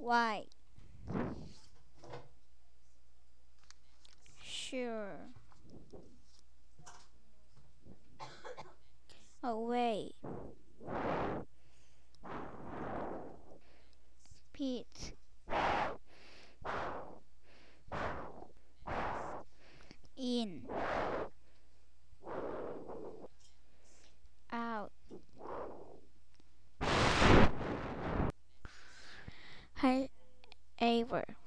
Why? Sure. Away. Pete. In. Out. Hi. Ever.